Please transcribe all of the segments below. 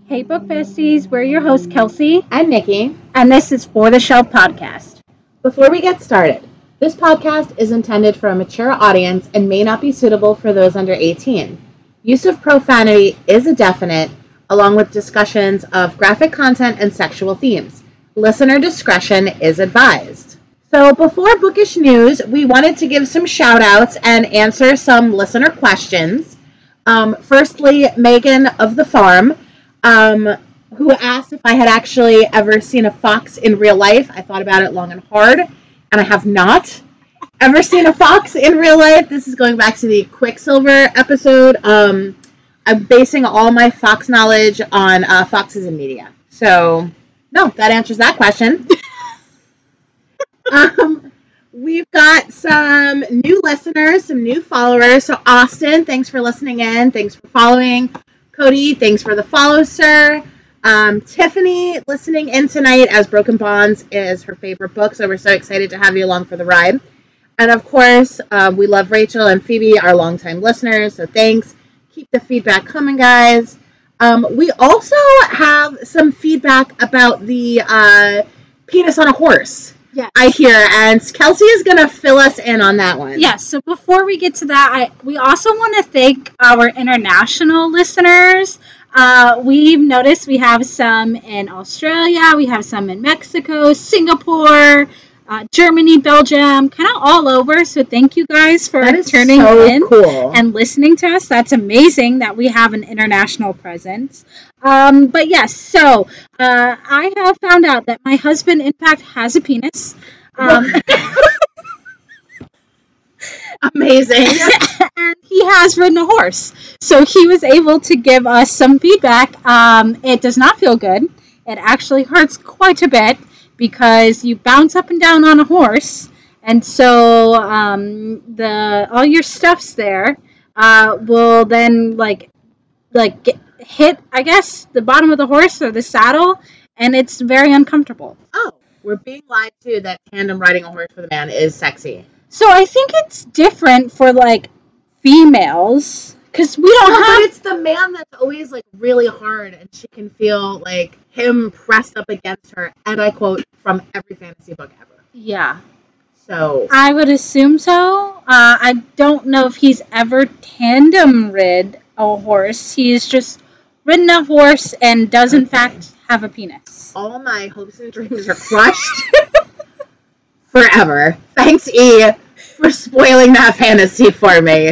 Hey, Book Besties, we're your hosts, Kelsey and Nikki, and this is For the Shelf Podcast. Before we get started, this podcast is intended for a mature audience and may not be suitable for those under 18. Use of profanity is a definite, along with discussions of graphic content and sexual themes. Listener discretion is advised. So before bookish news, we wanted to give some shout outs and answer some listener questions. Firstly, Megan of the Farm, who asked if I had actually ever seen a fox in real life. I thought about it long and hard, and I have not ever seen a fox in real life. This is going back to the Quicksilver episode. I'm basing all my fox knowledge on foxes in media. So, no, that answers that question. We've got some new listeners, some new followers. So, Austin, thanks for listening in. Thanks for following. Cody, thanks for the follow, sir. Tiffany listening in tonight as Broken Bonds is her favorite book, so we're so excited to have you along for the ride. And of course, we love Rachel and Phoebe, our longtime listeners, so thanks. Keep the feedback coming, guys. We also have some feedback about the penis on a horse. Yes. I hear, and Kelsey is going to fill us in on that one. Yes, so before we get to that, we also want to thank our international listeners. We've noticed we have some in Australia, we have some in Mexico, Singapore, Germany, Belgium, kind of all over. So thank you guys for tuning in and listening to us. That's amazing that we have an international presence. But yes, so I have found out that my husband, in fact, has a penis. Amazing. And he has ridden a horse. So he was able to give us some feedback. It does not feel good. It actually hurts quite a bit because you bounce up and down on a horse. And so all your stuff's there will then hit, I guess, the bottom of the horse or the saddle, and it's very uncomfortable. Oh, we're being lied to that tandem riding a horse with a man is sexy. So I think it's different for, females, because we don't have... But it's the man that's always, really hard, and she can feel, him pressed up against her, and I quote, from every fantasy book ever. Yeah. So... I would assume so. I don't know if he's ever tandem rid a horse. He's just ridden a horse and does, in fact, have a penis. All my hopes and dreams are crushed. Forever. Thanks, E, for spoiling that fantasy for me.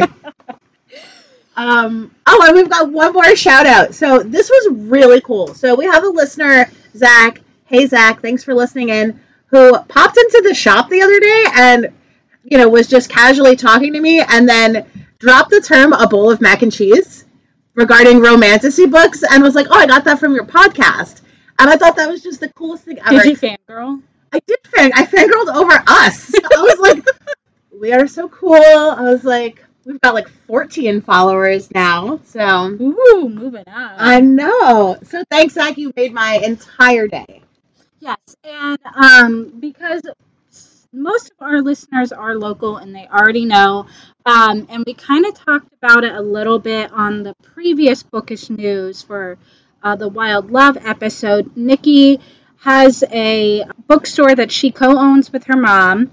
And we've got one more shout out. So this was really cool. So we have a listener, Zach. Hey, Zach, thanks for listening in, who popped into the shop the other day and, was just casually talking to me and then dropped the term a bowl of mac and cheese regarding romantasy books and was like, oh, I got that from your podcast. And I thought that was just the coolest thing ever. Did you fangirl? I did I fangirled over us. I was like, we are so cool. I was like, we've got 14 followers now. So, ooh, moving on. I know. So thanks, Zach. You made my entire day. Yes, and because most of our listeners are local and they already know, and we kind of talked about it a little bit on the previous bookish news for the Wild Love episode. Nikki has a bookstore that she co-owns with her mom.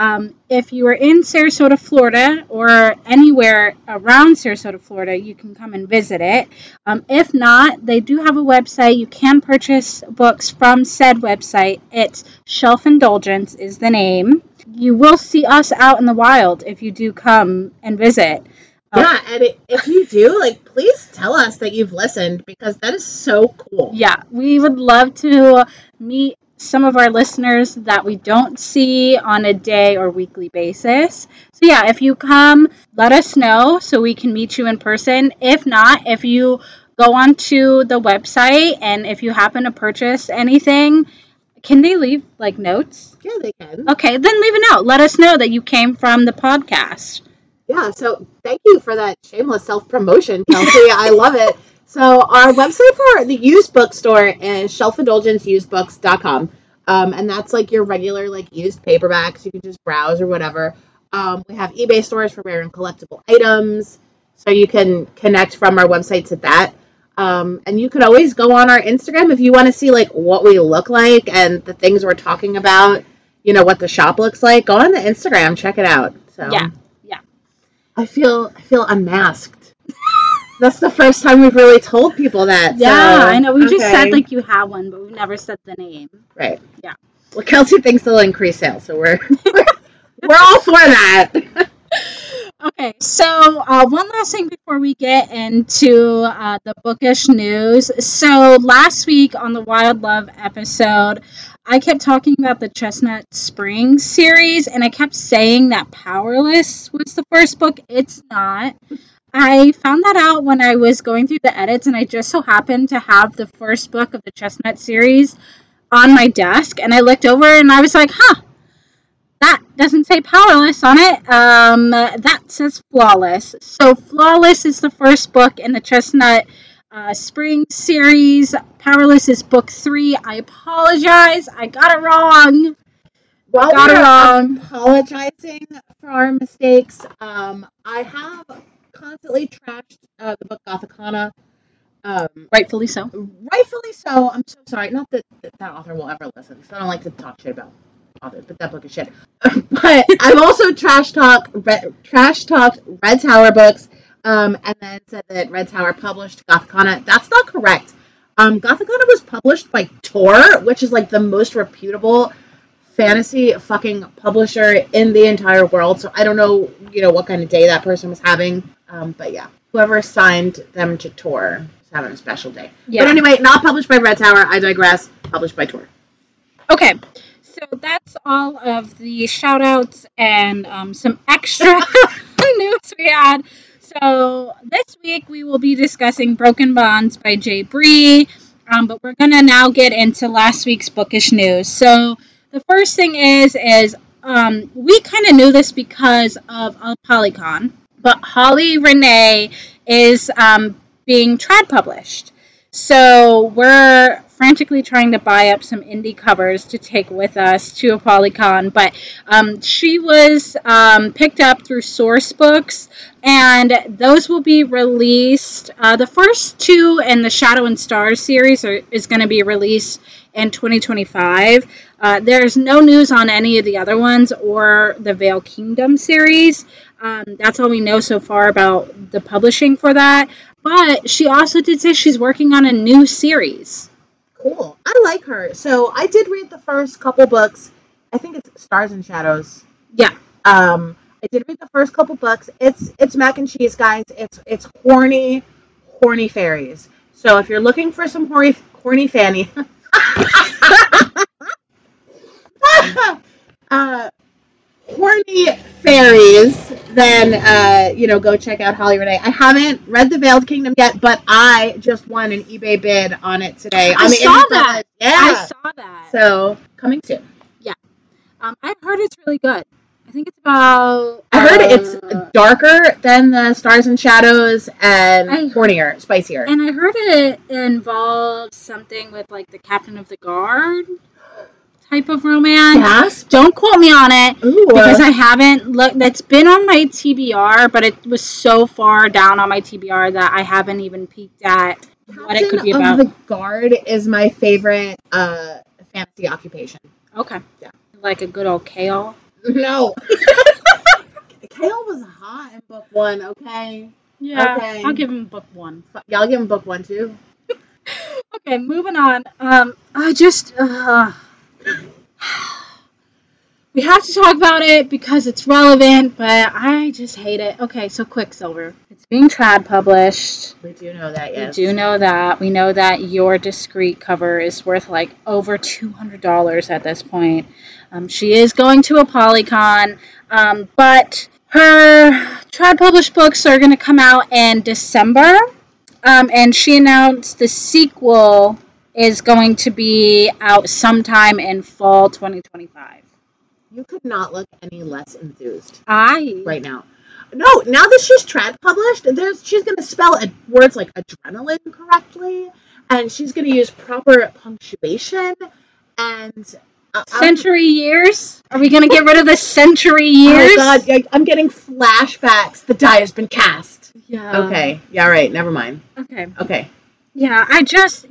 If you are in Sarasota, Florida, or anywhere around Sarasota, Florida, you can come and visit it. If not, they do have a website. You can purchase books from said website. It's Shelf Indulgence is the name. You will see us out in the wild if you do come and visit. Yeah, and if you do, please tell us that you've listened, because that is so cool. Yeah, we would love to meet some of our listeners that we don't see on a day or weekly basis. So yeah, if you come, let us know so we can meet you in person. If not, if you go onto the website and if you happen to purchase anything, can they leave notes? Yeah, they can. Okay, then leave a note. Let us know that you came from the podcast. Yeah, so thank you for that shameless self-promotion, Kelsey. I love it. So our website for the used bookstore is shelfindulgenceusedbooks.com. And that's your regular used paperbacks. You can just browse or whatever. We have eBay stores for rare and collectible items. So you can connect from our website to that. And you could always go on our Instagram if you want to see like what we look like and the things we're talking about, what the shop looks like. Go on the Instagram, check it out. So Yeah. I feel unmasked. That's the first time we've really told people that. Yeah, so, I know. We just said okay. like you have one, but we've never said the name. Right. Yeah. Well, Kelsey thinks it'll increase sales, so we're all for that. Okay, so one last thing before we get into the bookish news. So last week on the Wild Love episode, I kept talking about the Chestnut Springs series, and I kept saying that Powerless was the first book. It's not. I found that out when I was going through the edits, and I just so happened to have the first book of the Chestnut series on my desk, and I looked over and I was like, huh, that doesn't say Powerless on it. That says Flawless. So Flawless is the first book in the Chestnut Springs series. Powerless is book 3. I apologize. I got it wrong. While Got it we're wrong. apologizing for our mistakes, I have constantly trashed the book Gothicana. Rightfully so. Rightfully so. I'm so sorry. Not that author will ever listen, because I don't like to talk shit about authors, but that book is shit. But I've also trash talked Red Tower books, and then said that Red Tower published Gothicana. That's not correct. Gothicana was published by Tor, which is like the most reputable fantasy fucking publisher in the entire world. So I don't know, what kind of day that person was having. But yeah, whoever signed them to Tor was having a special day. Yeah. But anyway, not published by Red Tower. I digress. Published by Tor. Okay, so that's all of the shout outs and some extra news we had. So this week we will be discussing Broken Bonds by Jay Bree, but we're going to now get into last week's bookish news. So the first thing is we kind of knew this because of Polycon, but Holly Renee is being trad published. So we're frantically trying to buy up some indie covers to take with us to Polycon, but she was picked up through Source Books, and those will be released. The first 2 in the Shadow and Stars series is going to be released in 2025. There's no news on any of the other ones or the Veil Kingdom series. That's all we know so far about the publishing for that. But she also did say she's working on a new series. Cool. I like her. So I did read the first couple books. I think it's Stars and Shadows. Yeah. I did read the first couple books. It's mac and cheese, guys. It's horny fairies. So if you're looking for some horny fanny, horny fairies, then go check out Holly Renee. I haven't read The Veiled Kingdom yet, but I just won an eBay bid on it today. I saw that. Yeah. I saw that. So coming soon. Yeah. I heard it's really good. I think it's about. I heard it's darker than the Stars and Shadows and hornier, spicier. And I heard it involves something with like the Captain of the Guard type of romance. Yes. Don't quote me on it. Ooh. Because I haven't looked. That's been on my TBR, but it was so far down on my TBR that I haven't even peeked at what it could be about. Captain of the Guard is my favorite fantasy occupation. Okay. Yeah. Like a good old Kale. No. Kale was hot in book 1, okay? Yeah. Okay. I'll give him book 1. Yeah, I'll give him book 1 too. Okay, moving on. I just we have to talk about it because it's relevant, but I just hate it. Okay, so Quicksilver. It's being trad published. We do know that, yes. We do know that. We know that your discreet cover is worth like over $200 at this point. She is going to a Polycon, but her trad published books are going to come out in December, and she announced the sequel is going to be out sometime in fall 2025. You could not look any less enthused right now. No, now that she's trad published, she's going to spell words like adrenaline correctly, and she's going to use proper punctuation, and... century years? Are we going to get rid of the century years? Oh, God, I'm getting flashbacks. The die has been cast. Yeah. Okay. Yeah, right. Never mind. Okay. Okay. Yeah, I just,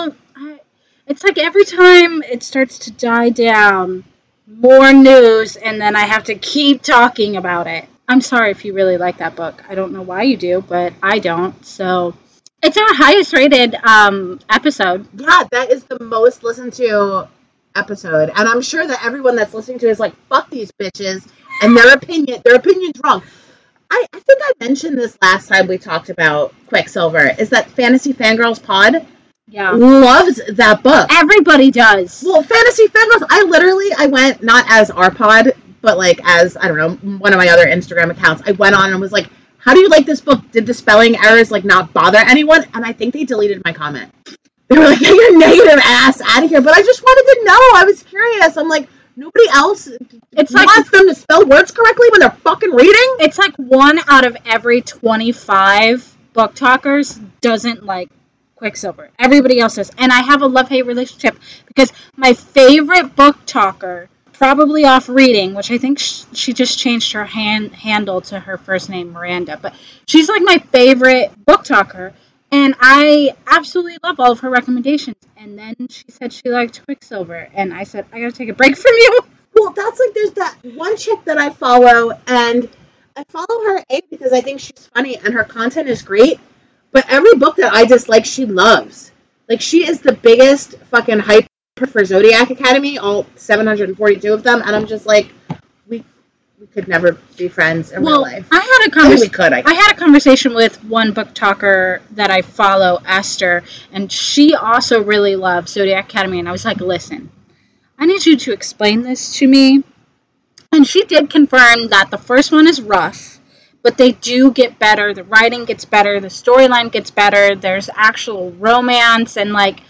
it's like every time it starts to die down, more news, and then I have to keep talking about it. I'm sorry if you really like that book. I don't know why you do, but I don't. So it's our highest rated episode. Yeah, that is the most listened to episode. And I'm sure that everyone that's listening to it is like, fuck these bitches and their opinion's wrong. I think I mentioned this last time we talked about Quicksilver, is that Fantasy Fangirls Pod Yeah. loves that book. Everybody does. Well, Fantasy Fangirls, I went not as our pod, but like as, I don't know, one of my other Instagram accounts. I went on and was like, how do you like this book? Did the spelling errors like not bother anyone? And I think they deleted my comment. They were like, get your negative ass out of here. But I just wanted to know. I was curious. I'm like, nobody else wants them to spell words correctly when they're fucking reading? It's like 1 out of every 25 book talkers doesn't like Quicksilver. Everybody else does. And I have a love-hate relationship because my favorite book talker, probably off reading, which I think she just changed her handle to her first name, Miranda, but she's like my favorite book talker. And I absolutely love all of her recommendations. And then she said she liked Quicksilver. And I said, I gotta take a break from you. Well, that's like, there's that one chick that I follow, and I follow her because I think she's funny and her content is great. But every book that I dislike, she loves. Like, she is the biggest fucking hype for Zodiac Academy, all 742 of them. And I'm just like, we could never be friends in real life. I had a conversation with one book talker that I follow, Esther, and she also really loves Zodiac Academy. And I was like, listen, I need you to explain this to me. And she did confirm that the first one is rough, but they do get better. The writing gets better. The storyline gets better. There's actual romance, and like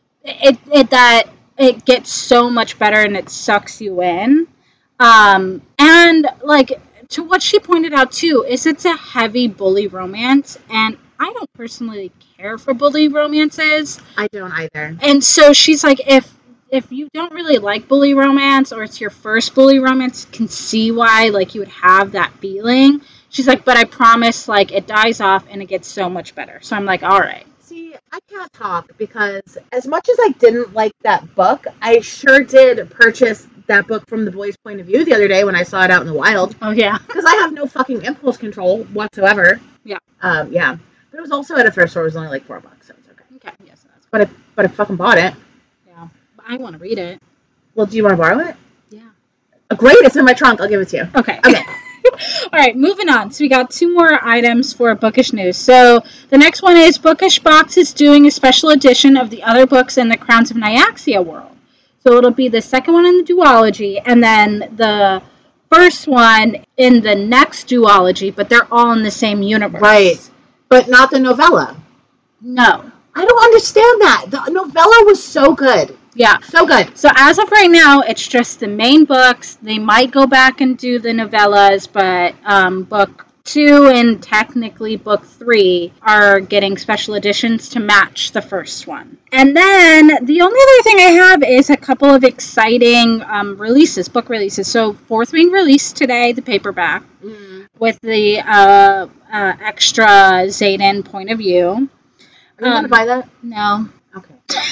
it gets so much better, and it sucks you in. And like to what she pointed out too is it's a heavy bully romance, and I don't personally care for bully romances. I don't either. And so she's like, if you don't really like bully romance, or it's your first bully romance, can see why like you would have that feeling. She's like, but I promise, like, it dies off and it gets so much better. So I'm like, all right. See, I can't talk because as much as I didn't like that book, I sure did purchase that book from the boy's point of view the other day when I saw it out in the wild. Oh, yeah. Because I have no fucking impulse control whatsoever. Yeah. Yeah. But it was also at a thrift store. It was only like $4, so it's okay. Okay, yes. But I fucking bought it. Yeah. I want to read it. Well, do you want to borrow it? Yeah. Oh, great. It's in my trunk. I'll give it to you. Okay. All right, moving on. So we got 2 more items for Bookish News. So the next one is Bookish Box is doing a special edition of the other books in the Crowns of Nyaxia world. So it'll be the second one in the duology, and then the first one in the next duology, but they're all in the same universe. Right. But not the novella. No. I don't understand that. The novella was so good. Yeah. So good. So as of right now, it's just the main books. They might go back and do the novellas, but book 2 and technically book 3 are getting special editions to match the first one. And then the only other thing I have is a couple of exciting book releases. So 4th being released today, the paperback, with the extra Xaden point of view. Are you going to buy that? No. Okay.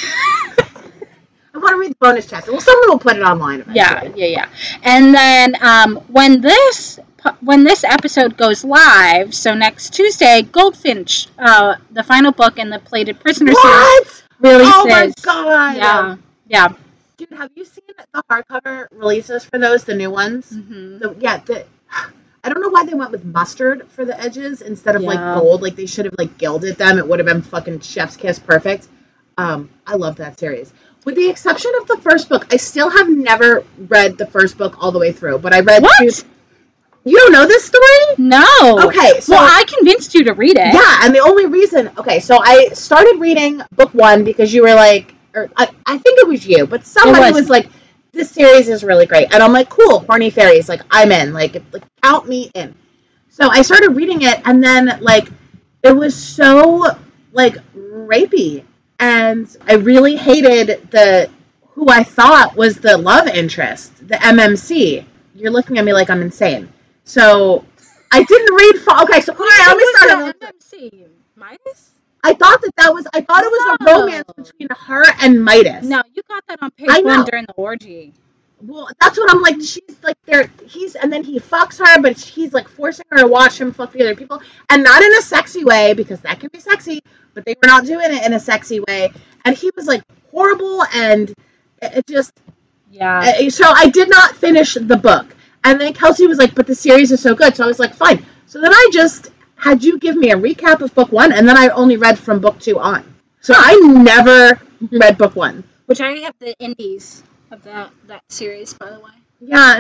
I want to read the bonus chapter. Well, someone will put it online eventually. Yeah. And then when this episode goes live, so next Tuesday, Goldfinch, the final book in the Plated Prisoner series, releases. Oh my god! Yeah. Dude, have you seen the hardcover releases for those, the new ones? Mm-hmm. I don't know why they went with mustard for the edges instead of like gold. Like they should have like gilded them. It would have been fucking chef's kiss perfect. I love that series. With the exception of the first book, I still have never read the first book all the way through. But I read What? You don't know this story? No. Okay. So, well, I convinced you to read it. Yeah, and the only reason... Okay, so I started reading book 1 because you were like... Or I think it was you, but somebody was like, this series is really great. And I'm like, cool, horny fairies. Like, I'm in. Like count me in. So I started reading it, and then, like, it was so, like, rapey. And I really hated who I thought was the love interest, the MMC. You're looking at me like I'm insane. So I didn't read. Okay, so all right, let me start. MMC Midas? I thought it was a romance between her and Midas. No, you got that on page I know. 1 during the orgy. Well, that's what I'm like. She's like and then he fucks her, but he's like forcing her to watch him fuck the other people, and not in a sexy way, because that can be sexy, but they were not doing it in a sexy way, and he was like horrible, and it just, yeah. So I did not finish the book, and then Kelsey was like, but the series is so good, so I was like, fine. So then I just had you give me a recap of book 1, and then I only read from book 2 on. So I never read book 1. Which I have the indies of that series, by the way. Yeah,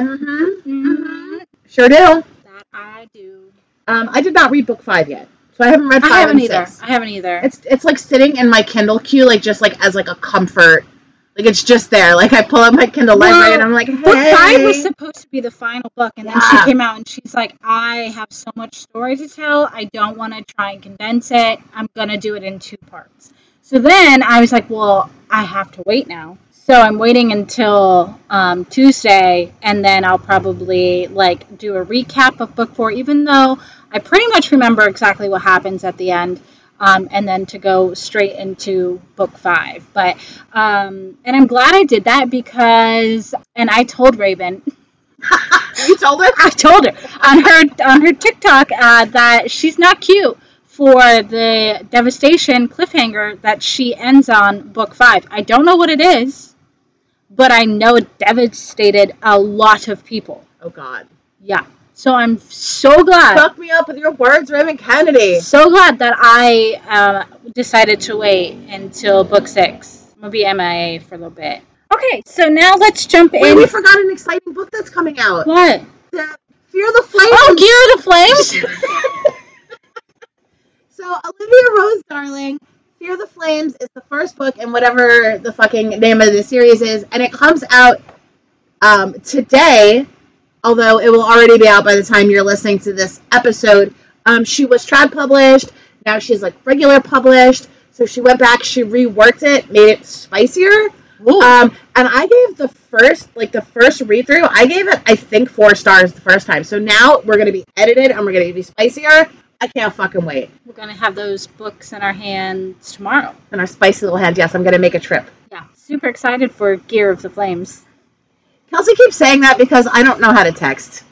Sure do. That I do. I did not read book 5 yet, so I haven't read 5 and 6. I haven't either. It's like sitting in my Kindle queue, like just like as like a comfort. Like it's just there. Like I pull up my Kindle library and I'm like, hey. Book 5 was supposed to be the final book, and then she came out and she's like, I have so much story to tell. I don't want to try and condense it. I'm gonna do it in 2 parts. So then I was like, well, I have to wait now. So I'm waiting until Tuesday, and then I'll probably like do a recap of book 4, even though I pretty much remember exactly what happens at the end, and then to go straight into book 5. But and I'm glad I did that because, and I told Raven. You told her? I told her on her TikTok that she's not cute for the devastation cliffhanger that she ends on book 5. I don't know what it is, but I know it devastated a lot of people. Oh, God. Yeah. So I'm so glad. Fuck me up with your words, Raven Kennedy. So glad that I decided to wait until book 6. I'm going to be MIA for a little bit. Okay, so now let's jump in. Wait, we forgot an exciting book that's coming out. What? Fear the Flames. Oh, Gear of the Flames? So, Olivia Rose Darling, Fear the Flames is the first book in whatever the fucking name of the series is, and it comes out today, although it will already be out by the time you're listening to this episode. She was trad published, now she's like regular published, so she went back, she reworked it, made it spicier. And I gave the first read through, I gave it, I think, 4 stars the first time. So now we're going to be edited and we're going to be spicier. I can't fucking wait. We're going to have those books in our hands tomorrow. In our spicy little hands, yes, I'm going to make a trip. Yeah, super excited for Gear of the Flames. Kelsey keeps saying that because I don't know how to text.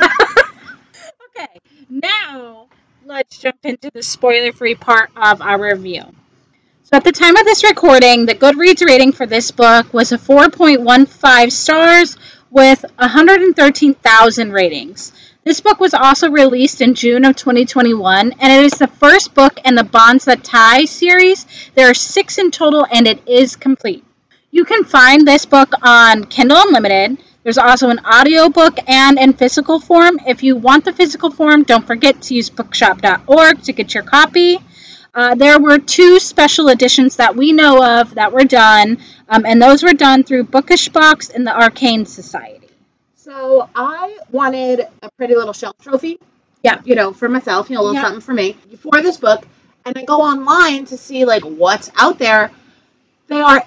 Okay, now let's jump into the spoiler-free part of our review. So at the time of this recording, the Goodreads rating for this book was a 4.15 stars with 113,000 ratings. This book was also released in June of 2021, and it is the first book in the Bonds That Tie series. There are 6 in total, and it is complete. You can find this book on Kindle Unlimited. There's also an audiobook and in physical form. If you want the physical form, don't forget to use bookshop.org to get your copy. There were 2 special editions that we know of that were done, and those were done through Bookish Box and the Arcane Society. So I wanted a pretty little shelf trophy. Yeah. For myself, a little something for me for this book. And I go online to see like what's out there. They are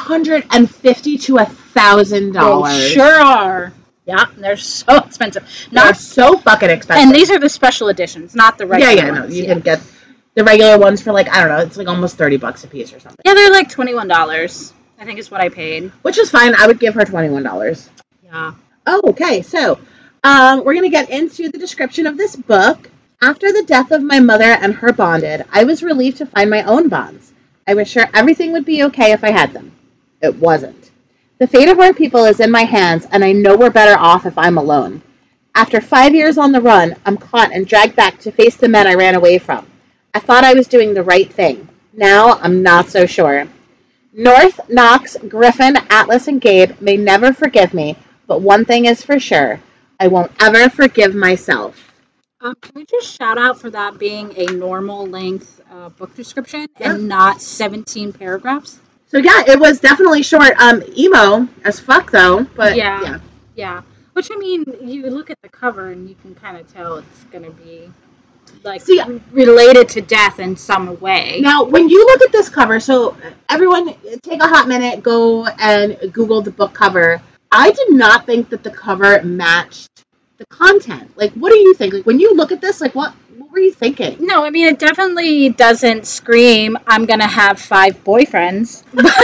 $850 to $1,000. They sure are. Yeah, they're so expensive. They're so fucking expensive. And these are the special editions, not the regular ones. No, you can get the regular ones for like, I don't know, it's like almost $30 a piece or something. Yeah, they're like $21, I think is what I paid. Which is fine. I would give her $21. Yeah. Oh, okay. So, we're going to get into the description of this book. After the death of my mother and her bonded, I was relieved to find my own bonds. I was sure everything would be okay if I had them. It wasn't. The fate of our people is in my hands, and I know we're better off if I'm alone. After 5 years on the run, I'm caught and dragged back to face the men I ran away from. I thought I was doing the right thing. Now, I'm not so sure. North, Knox, Griffin, Atlas, and Gabe may never forgive me, but one thing is for sure. I won't ever forgive myself. Can we just shout out for that being a normal length book description and not 17 paragraphs? So yeah, it was definitely short. Emo as fuck though, but yeah. Which, I mean, you look at the cover and you can kind of tell it's going to be like related to death in some way. Now, when you look at this cover, so everyone take a hot minute, go and Google the book cover. I did not think that the cover matched the content. Like, what do you think? Like, when you look at this, like, what What were you thinking? No, I mean, it definitely doesn't scream, I'm going to have 5 boyfriends.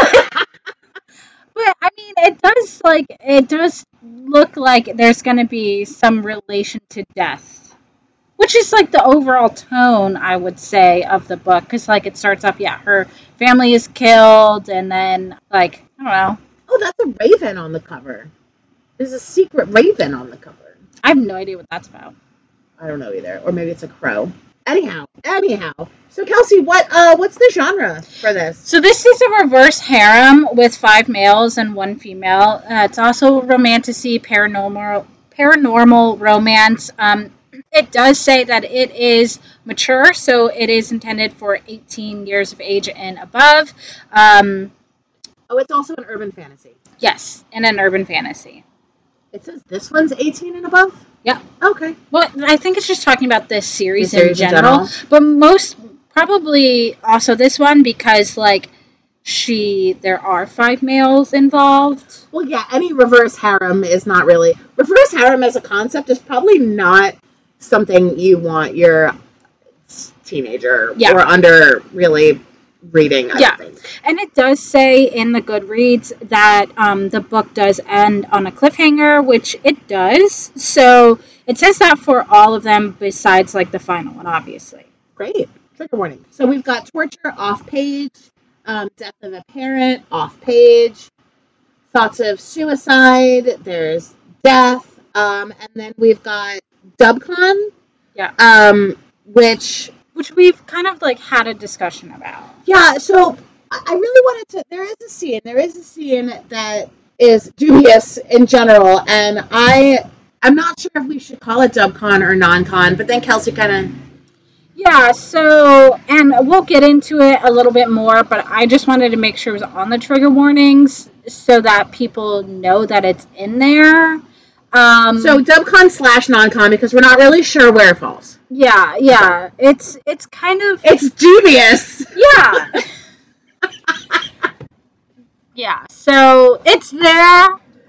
But, I mean, it does look like there's going to be some relation to death. Which is, like, the overall tone, I would say, of the book. Because, like, it starts off, her family is killed, and then, like, I don't know. Oh, that's a raven on the cover. There's a secret raven on the cover. I have no idea what that's about. I don't know either. Or maybe it's a crow. Anyhow. So, Kelsey, what's the genre for this? So this is a reverse harem with 5 males and 1 female. It's also romantasy, paranormal romance. It does say that it is mature, so it is intended for 18 years of age and above. It's also an urban fantasy. Yes, and an urban fantasy. It says this one's 18 and above? Yeah. Okay. Well, I think it's just talking about this series in general. But most, probably also this one because, like, there are 5 males involved. Well, yeah, any reverse harem is not really... Reverse harem as a concept is probably not something you want your teenager or under really reading, I think. And it does say in the Goodreads that the book does end on a cliffhanger, which it does. So it says that for all of them besides, like, the final one, obviously. Great. Trigger warning. So we've got torture off page, death of a parent off page, thoughts of suicide, there's death, and then we've got Dubcon. Yeah. Which we've kind of, like, had a discussion about. Yeah, so I really wanted to... There is a scene that is dubious in general, and I'm not sure if we should call it Dubcon or non-con, but then Kelsey kind of... Yeah, so, and we'll get into it a little bit more, but I just wanted to make sure it was on the trigger warnings so that people know that it's in there. So Dubcon / non-con, because we're not really sure where it falls. Yeah. It's kind of... It's dubious. Yeah. Yeah, so it's there.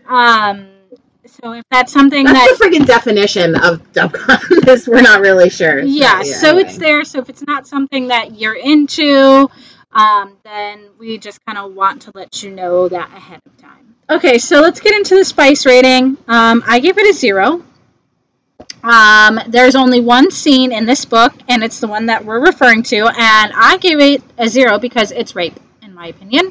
So if that's something that's the freaking definition of Dubcon, is we're not really sure. So anyway. It's there. So if it's not something that you're into, then we just kind of want to let you know that ahead of time. Okay, so let's get into the spice rating. I gave it a 0. There's only one scene in this book, and it's the one that we're referring to, and I gave it a 0 because it's rape, in my opinion.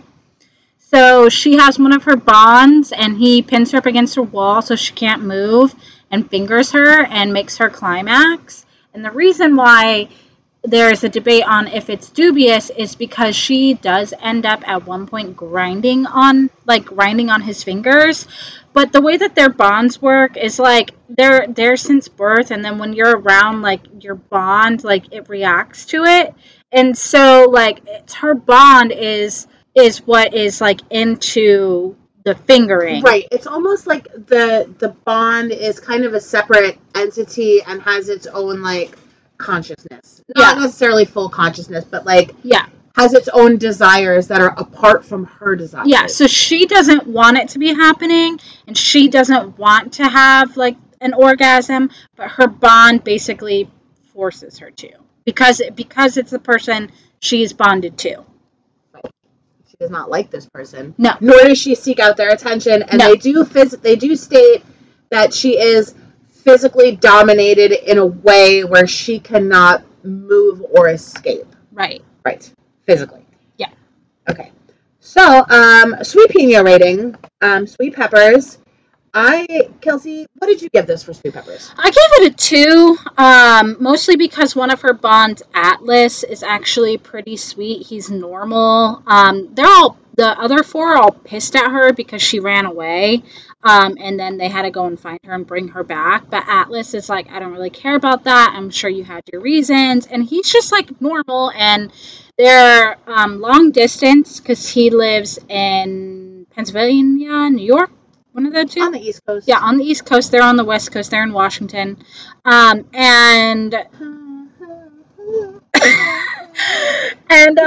So she has one of her bonds, and he pins her up against a wall so she can't move, and fingers her, and makes her climax. And the reason why there's a debate on if it's dubious is because she does end up at one point grinding on his fingers. But the way that their bonds work is, like, they're since birth, and then when you're around, like, your bond, like, it reacts to it. And so, like, her bond is what is, like, into the fingering. Right. It's almost like the bond is kind of a separate entity and has its own, like, consciousness. Not necessarily full consciousness, but, like, has its own desires that are apart from her desires. Yeah, so she doesn't want it to be happening, and she doesn't want to have, like, an orgasm, but her bond basically forces her to. Because it's the person she's bonded to. Right. She does not like this person. No. Nor does she seek out their attention, and they do state that she is physically dominated in a way where she cannot move or escape. Right. Physically. Yeah. Okay. So, Sweet Pina rating, Sweet Peppers. Kelsey, what did you give this for Sweet Peppers? I gave it a 2, mostly because one of her bonds, Atlas, is actually pretty sweet. He's normal. The other 4 are all pissed at her because she ran away, and then they had to go and find her and bring her back. But Atlas is like, I don't really care about that. I'm sure you had your reasons. And he's just, like, normal, and they're long distance because he lives in Pennsylvania, New York. One of the two? On the East Coast. Yeah, on the East Coast. They're on the West Coast. They're in Washington. And And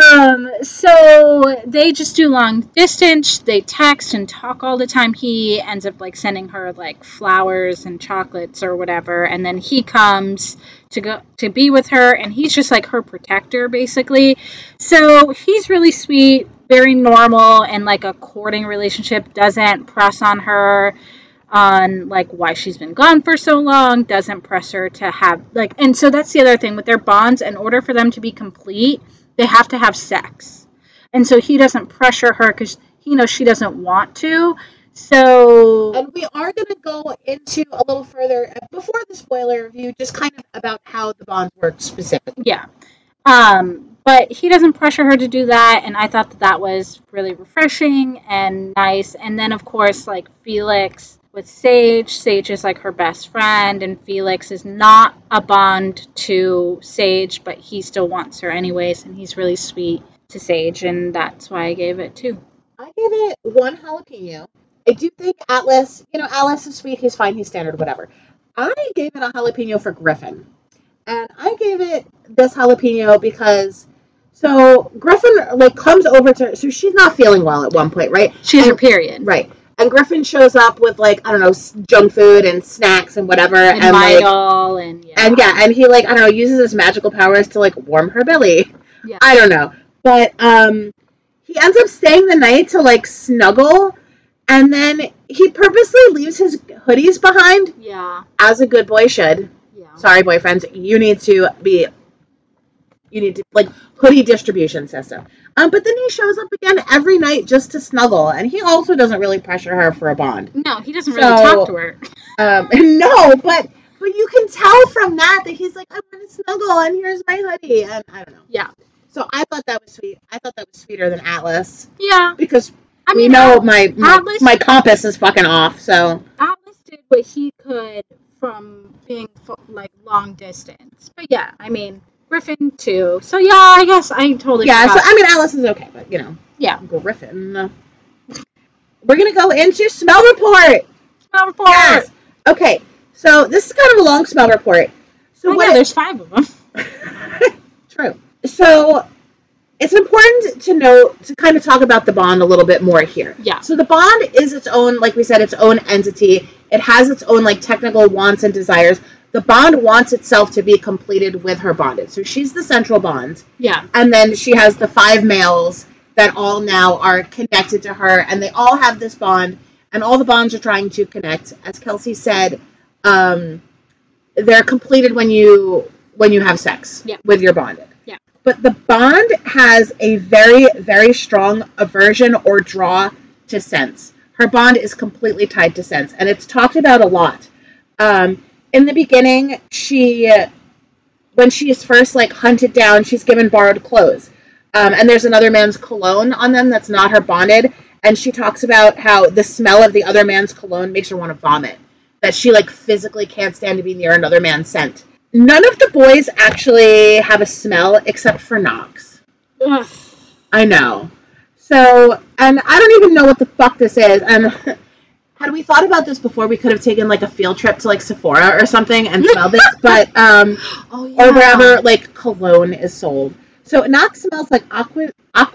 so they just do long distance. They text and talk all the time. He ends up like sending her like flowers and chocolates or whatever, and then he comes to go to be with her, and he's just like her protector basically. So he's really sweet, very normal, and like a courting relationship. Doesn't press on her on like why she's been gone for so long, doesn't press her to have like, and so that's the other thing with their bonds. In order for them to be complete, they have to have sex, and so he doesn't pressure her because he knows she doesn't want to. So And we are going to go into a little further before the spoiler review, just kind of about how the bond works specifically. yeah, but he doesn't pressure her to do that, and I thought that that was really refreshing and nice. And then of course like Felix with Sage is like her best friend, and Felix is not a bond to Sage, but he still wants her anyways, and he's really sweet to Sage, and that's why I gave it 2. I gave it 1 jalapeno. I do think Atlas, Atlas is sweet, he's fine, he's standard, whatever. I gave it a jalapeno for Griffin. And I gave it this jalapeno because, so Griffin, like, comes over to her, so she's not feeling well at one point, right? She has her period. Right. And Griffin shows up with, like, I don't know, junk food and snacks and whatever. And Midol, like, and he, like, I don't know, uses his magical powers to, like, warm her belly. Yeah. I don't know. But, he ends up staying the night to, like, snuggle, and then he purposely leaves his hoodies behind. Yeah. As a good boy should. Yeah. Sorry, boyfriends, you need to, like, hoodie distribution system. But then he shows up again every night just to snuggle, and he also doesn't really pressure her for a bond. No, he doesn't really talk to her. No, but you can tell from that he's like, I want to snuggle, and here's my hoodie, and I don't know. Yeah. So I thought that was sweet. I thought that was sweeter than Atlas. Yeah. Because we know my compass is fucking off, so. Atlas did what he could from being, like, long distance. But yeah, I mean, Griffin too. So yeah, I guess I totally forgot. So I mean, Atlas is okay, but yeah, Griffin. We're gonna go into smell report. Smell report. Yes. Okay, so this is kind of a long smell report. So there's 5 of them. True. So it's important to note to kind of talk about the bond a little bit more here. Yeah. So the bond is its own, like we said, its own entity. It has its own like technical wants and desires. The bond wants itself to be completed with her bonded. So she's the central bond. Yeah. And then she has the 5 males that all now are connected to her, and they all have this bond, and all the bonds are trying to connect. As Kelsey said, they're completed when you have sex with your bonded. Yeah. But the bond has a very, very strong aversion or draw to sense. Her bond is completely tied to sense, and it's talked about a lot. In the beginning, when she is first like hunted down, she's given borrowed clothes. And there's another man's cologne on them that's not her bonded. And she talks about how the smell of the other man's cologne makes her want to vomit. That she like physically can't stand to be near another man's scent. None of the boys actually have a smell except for Knox. Ugh. I know. So, and I don't even know what the fuck this is. And had we thought about this before, we could have taken like a field trip to like Sephora or something and smelled this. But or wherever like cologne is sold. So Knox smells like Aqua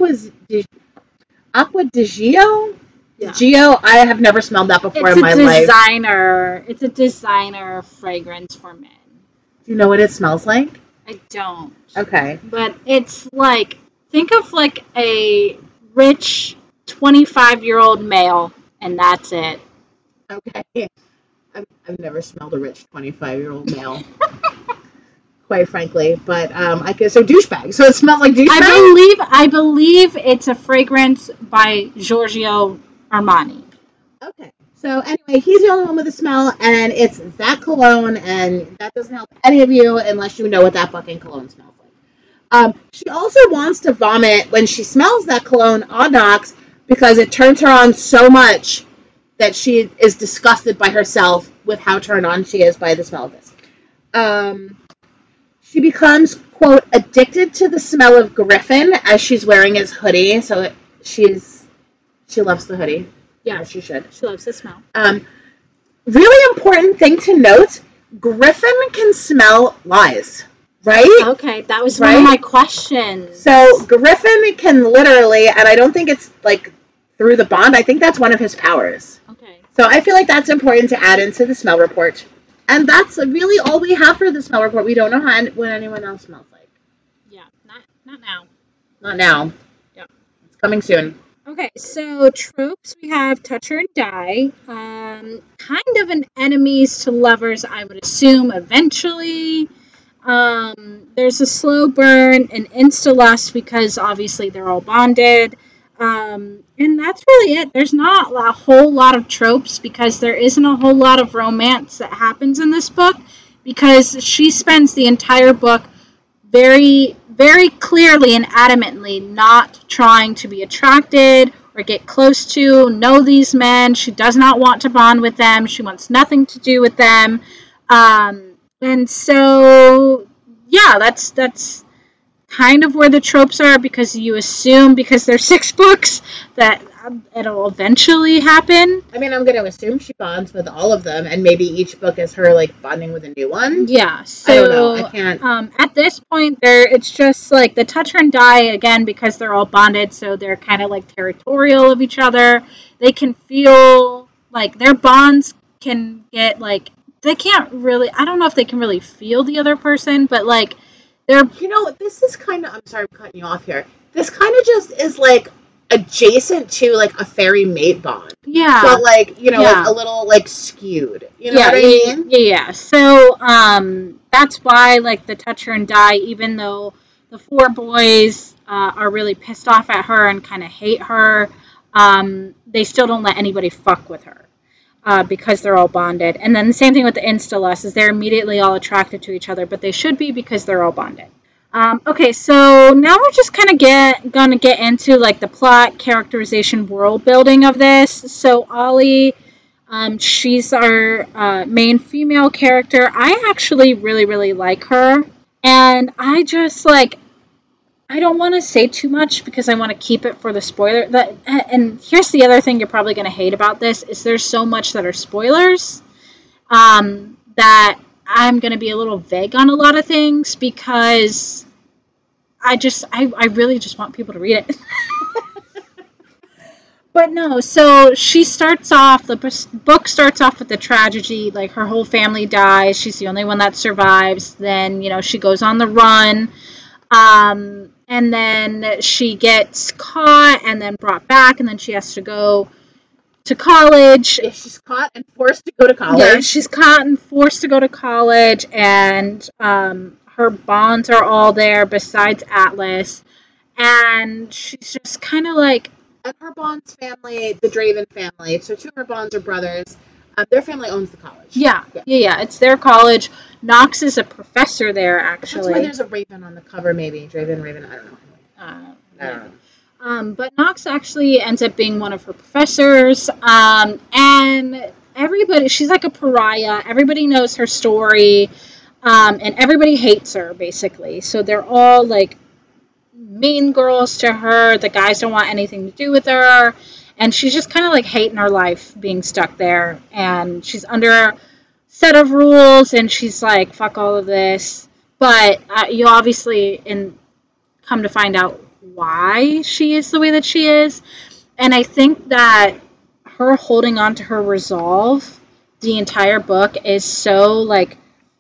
di Gio. Yeah. Gio, I have never smelled that before in my life. It's a designer fragrance for men. Do you know what it smells like? I don't. Okay. But it's like, think of like a rich 25-year-old male, and that's it. Okay. I've never smelled a rich 25-year-old male. Quite frankly, but I guess so douchebag. So it smells like douchebag. I believe it's a fragrance by Giorgio Armani. Okay. So anyway, he's the only one with a smell, and it's that cologne, and that doesn't help any of you unless you know what that fucking cologne smells like. She also wants to vomit when she smells that cologne on Knox because it turns her on so much that she is disgusted by herself with how turned on she is by the smell of this. She becomes, quote, addicted to the smell of Griffin as she's wearing his hoodie. So she loves the hoodie. Yeah, as she should. She loves the smell. Really important thing to note, Griffin can smell lies. Right? Okay, that was one of my questions. So Griffin can literally, and I don't think it's like through the bond, I think that's one of his powers. Okay. So I feel like that's important to add into the smell report. And that's really all we have for the smell report. We don't know what anyone else smells like. Yeah, not now. Not now. Yeah. It's coming soon. Okay, so tropes, we have toucher and die. Kind of an enemies to lovers, I would assume, eventually. There's a slow burn, an insta-lust, because obviously they're all bonded. And that's really it. There's not a whole lot of tropes because there isn't a whole lot of romance that happens in this book because she spends the entire book very, very clearly and adamantly not trying to be attracted or get close to, know these men. She does not want to bond with them. She wants nothing to do with them. And so, yeah, that's kind of where the tropes are because you assume because there's 6 books that it'll eventually happen. I mean, I'm going to assume she bonds with all of them, and maybe each book is her like bonding with a new one. Yeah, so I don't know. I can't. At this point, it's just like the toucher and die again because they're all bonded, so they're kind of like territorial of each other. They can feel like their bonds can get like they can't really. I don't know if they can really feel the other person, but like they're. This is kind of. I'm sorry, I'm cutting you off here. This kind of just is like adjacent to like a fairy mate bond. Yeah. But like, like a little like skewed. You know what I mean? Yeah. So that's why like the toucher and die, even though the 4 boys are really pissed off at her and kind of hate her, they still don't let anybody fuck with her. Because they're all bonded. And then the same thing with the insta-lust is they're immediately all attracted to each other, but they should be because they're all bonded. Okay, so now we're just kind of gonna get into like the plot, characterization, world building of this. So Ollie, she's our main female character. I actually really, really like her, and I just like. I don't want to say too much because I want to keep it for the spoiler. And here's the other thing you're probably going to hate about this is there's so much that are spoilers that I'm going to be a little vague on a lot of things because I really just want people to read it. But no, so she starts off, the book starts off with the tragedy, like her whole family dies, she's the only one that survives, then, she goes on the run, and then she gets caught and then brought back, and then she has to go to college. Yeah, she's caught and forced to go to college. Yeah, she's caught and forced to go to college, and her bonds are all there besides Atlas, and she's just kind of like... And her Bond's family, the Draven family, so 2 of her Bonds are brothers. Their family owns the college. Yeah, it's their college. Knox is a professor there, actually. That's why there's a raven on the cover, maybe. Raven, I don't know. I don't know. But Knox actually ends up being one of her professors, and everybody, she's like a pariah. Everybody knows her story, and everybody hates her, basically. So they're all, like, mean girls to her. The guys don't want anything to do with her. And she's just kind of like hating her life being stuck there. And she's under a set of rules. And she's like, fuck all of this. But you obviously come to find out why she is the way that she is. And I think that her holding on to her resolve the entire book is so like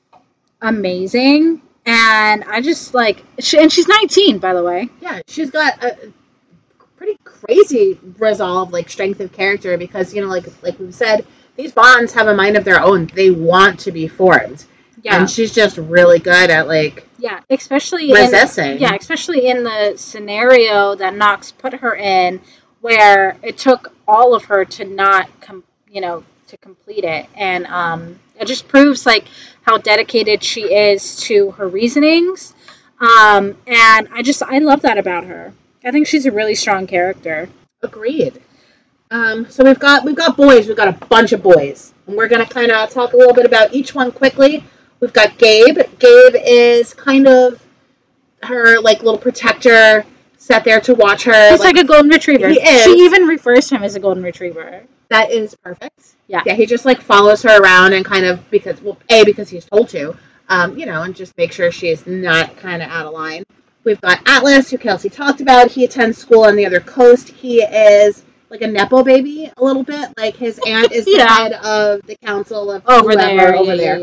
amazing. And I just like, and she's 19, by the way. Yeah, she's got a pretty crazy resolve, like strength of character, because like we've said, these bonds have a mind of their own. They want to be formed. Yeah, and she's just really good at like. Yeah, especially resisting. Especially in the scenario that Knox put her in, where it took all of her to not to complete it, and it just proves like how dedicated she is to her reasonings, and I love that about her. I think she's a really strong character. Agreed. So we've got boys. We've got a bunch of boys, and we're gonna kind of talk a little bit about each one quickly. We've got Gabe. Gabe is kind of her like little protector, set there to watch her. He's like a golden retriever. He is. She even refers to him as a golden retriever. That is perfect. Yeah. Yeah, he just like follows her around and kind of because he's told to, and just make sure she's not kind of out of line. We've got Atlas, who Kelsey talked about. He attends school on the other coast. He is like a Nepo baby a little bit. Like his aunt is the head of the council of over there.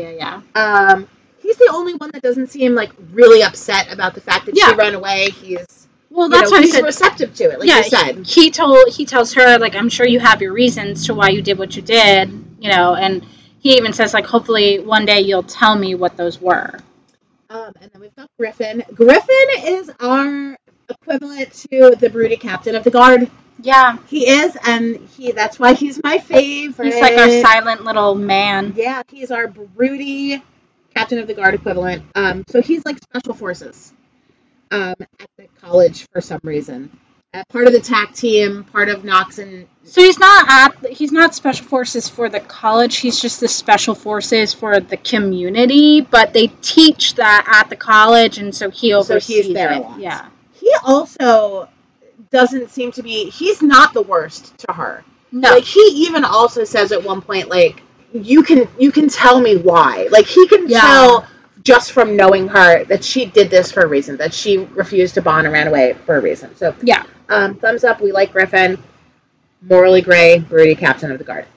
He's the only one that doesn't seem like really upset about the fact that she ran away. He's that's why he's receptive to it, like you said. He tells her, like, I'm sure you have your reasons to why you did what you did, and he even says, like, hopefully one day you'll tell me what those were. And then we've got Griffin. Griffin is our equivalent to the broody captain of the guard. Yeah. He is, and that's why he's my favorite. He's like our silent little man. Yeah, he's our broody captain of the guard equivalent. So he's like special forces at the college for some reason. Part of the TAC team, part of Knox and... So he's not special forces for the college, he's just the special forces for the community, but they teach that at the college, and so he oversees he's there it. A lot. Yeah. He also doesn't seem to be... He's not the worst to her. No. Like, he even also says at one point, like, you can tell me why. Like, he can tell... just from knowing her that she did this for a reason, that she refused to bond and ran away for a reason. So, thumbs up. We like Griffin. Morally gray, broody captain of the guard.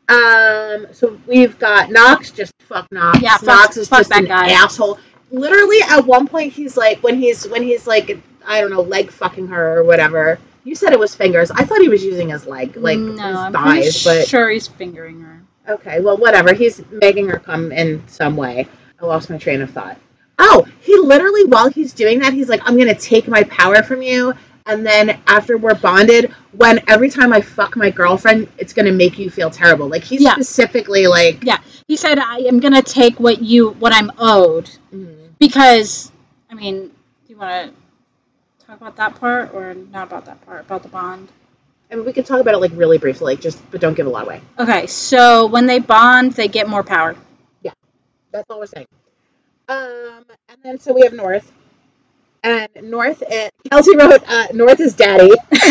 So we've got Knox. Just fuck Knox. Yeah, Knox is just an guy. asshole. Literally, at one point, he's like, when he's like, I don't know, leg fucking her or whatever. You said it was fingers. I thought he was using his leg, like his thighs. But sure he's fingering her. Okay, well, whatever. He's making her come in some way. I lost my train of thought. Oh, he literally, while he's doing that, he's like, I'm going to take my power from you, and then after we're bonded, when every time I fuck my girlfriend, it's going to make you feel terrible. Like, he's specifically like... Yeah, he said, I am going to take what I'm owed, because, I mean, do you want to talk about that part, or not about that part, about the bond? I mean, we could talk about it, like, really briefly, but don't give a lot away. Okay, so when they bond, they get more power. That's all we're saying. And then so we have North. And North, Kelsey wrote, North is daddy.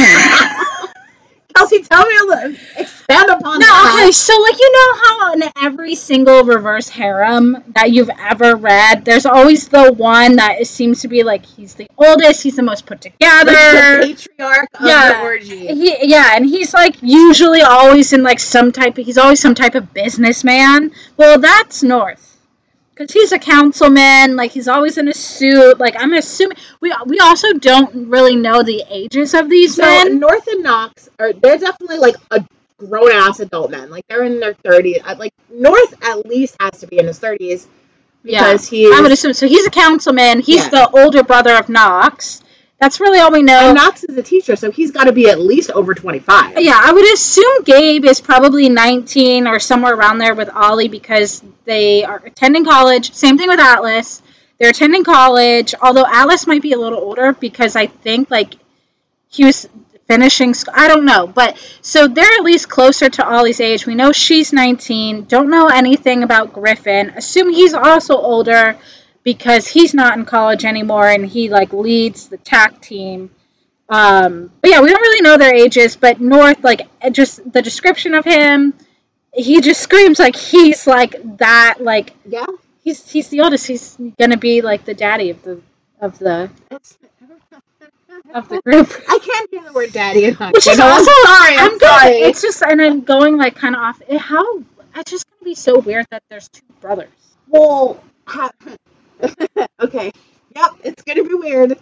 Kelsey, tell me a little, expand upon that. Okay, so, like, how in every single reverse harem that you've ever read, there's always the one that seems to be, like, he's the oldest, he's the most put together. Like the patriarch of the orgy. And he's, like, usually always in, like, he's always some type of businessman. Well, that's North. Because he's a councilman, like, he's always in a suit. Like, I'm assuming... We also don't really know the ages of these men. North and Knox, they're definitely, like, a grown-ass adult men. Like, they're in their 30s. Like, North at least has to be in his 30s. Because I would assume. So he's a councilman. He's the older brother of Knox. That's really all we know. And Knox is a teacher, so he's got to be at least over 25. Yeah, I would assume Gabe is probably 19 or somewhere around there with Ollie because they are attending college. Same thing with Atlas. They're attending college, although Atlas might be a little older because I think, like, he was finishing school. I don't know. But, so they're at least closer to Ollie's age. We know she's 19. Don't know anything about Griffin. Assume he's also older because he's not in college anymore and he, like, leads the TAC team. But yeah, we don't really know their ages, but North, like, just the description of him, he just screams like he's, like, that, like... Yeah. He's the oldest. He's gonna be, like, the daddy of the group. I can't hear the word daddy. Which is also... I'm sorry. It's just... And I'm going, like, kind of off... It's just gonna be so weird that there's two brothers. Well... Okay. Yep, it's gonna be weird.